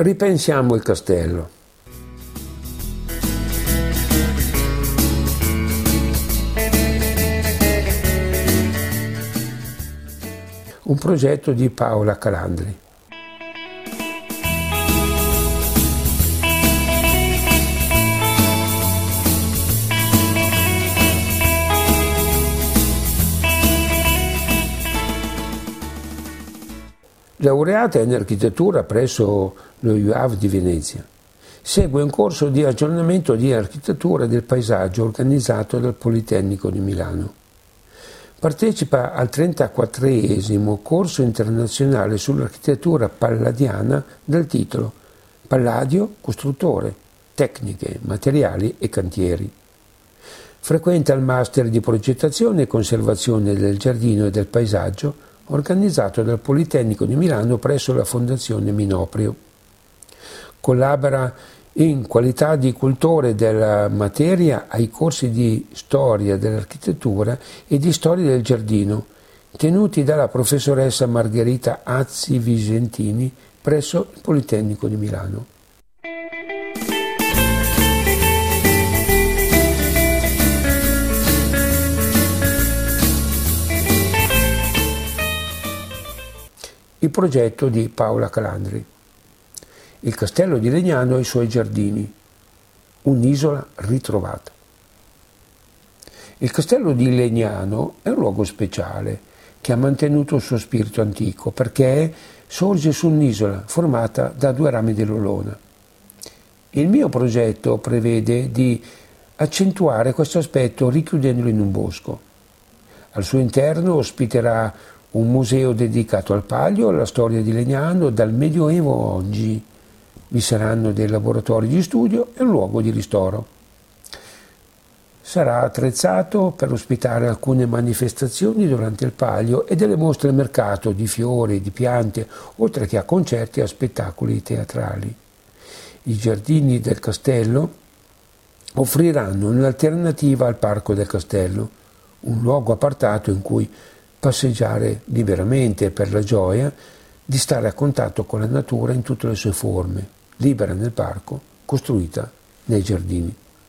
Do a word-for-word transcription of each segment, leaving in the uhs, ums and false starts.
Ripensiamo il castello. Un progetto di Paola Calandri. Laureata in architettura presso lo U A V di Venezia, segue un corso di aggiornamento di architettura del paesaggio organizzato dal Politecnico di Milano. Partecipa al trentaquattresimo corso internazionale sull'architettura palladiana dal titolo Palladio, costruttore, tecniche, materiali e cantieri. Frequenta il master di progettazione e conservazione del giardino e del paesaggio organizzato dal Politecnico di Milano presso la Fondazione Minoprio. Collabora in qualità di cultore della materia ai corsi di storia dell'architettura e di storia del giardino, tenuti dalla professoressa Margherita Azzi Vigentini presso il Politecnico di Milano. Il progetto di Paola Calandri. Il castello di Legnano e i suoi giardini. Un'isola ritrovata. Il castello di Legnano è un luogo speciale che ha mantenuto il suo spirito antico perché sorge su un'isola formata da due rami dell'Olona. Il mio progetto prevede di accentuare questo aspetto richiudendolo in un bosco. Al suo interno ospiterà un museo dedicato al Palio, alla storia di Legnano, dal Medioevo a oggi. Vi saranno dei laboratori di studio e un luogo di ristoro. Sarà attrezzato per ospitare alcune manifestazioni durante il Palio e delle mostre al mercato di fiori e di piante, oltre che a concerti e a spettacoli teatrali. I giardini del castello offriranno un'alternativa al Parco del Castello, un luogo appartato in cui passeggiare liberamente per la gioia di stare a contatto con la natura in tutte le sue forme, libera nel parco, costruita nei giardini.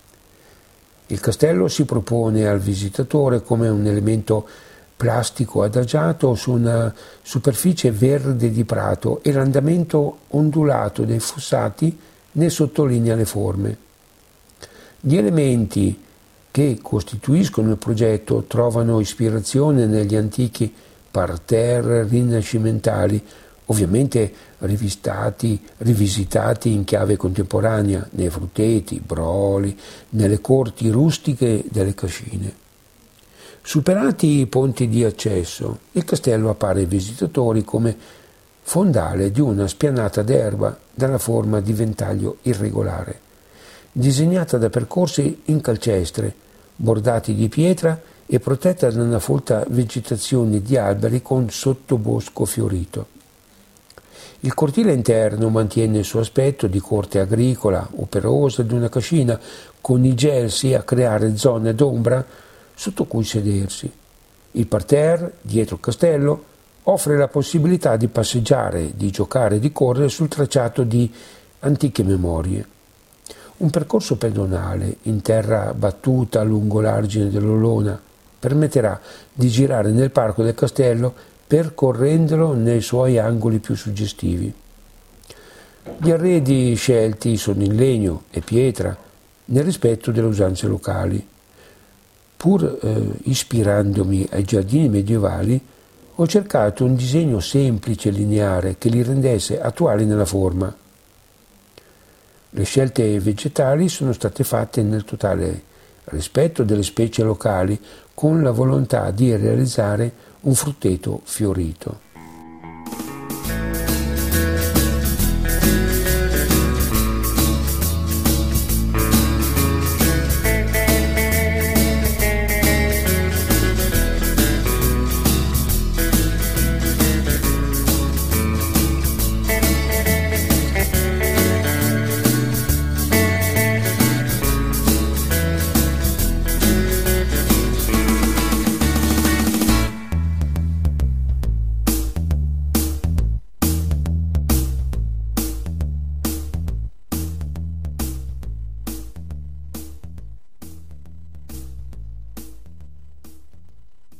Il castello si propone al visitatore come un elemento plastico adagiato su una superficie verde di prato e l'andamento ondulato dei fossati ne sottolinea le forme. Gli elementi che costituiscono il progetto trovano ispirazione negli antichi parterre rinascimentali, ovviamente rivistati, rivisitati in chiave contemporanea nei frutteti, broli, nelle corti rustiche delle cascine. Superati i ponti di accesso, il castello appare ai visitatori come fondale di una spianata d'erba dalla forma di ventaglio irregolare, disegnata da percorsi in calcestre, bordati di pietra e protetta da una folta vegetazione di alberi con sottobosco fiorito. Il cortile interno mantiene il suo aspetto di corte agricola, operosa di una cascina, con i gelsi a creare zone d'ombra sotto cui sedersi. Il parterre, dietro il castello, offre la possibilità di passeggiare, di giocare e di correre sul tracciato di antiche memorie. Un percorso pedonale in terra battuta lungo l'argine dell'Olona permetterà di girare nel parco del castello percorrendolo nei suoi angoli più suggestivi. Gli arredi scelti sono in legno e pietra nel rispetto delle usanze locali. Pur eh, ispirandomi ai giardini medievali, ho cercato un disegno semplice e lineare che li rendesse attuali nella forma. Le scelte vegetali sono state fatte nel totale rispetto delle specie locali, con la volontà di realizzare un frutteto fiorito.